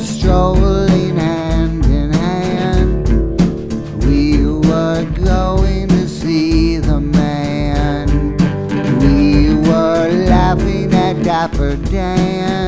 strolling hand in hand. We were going to see the man. We were laughing at Dapper Dan.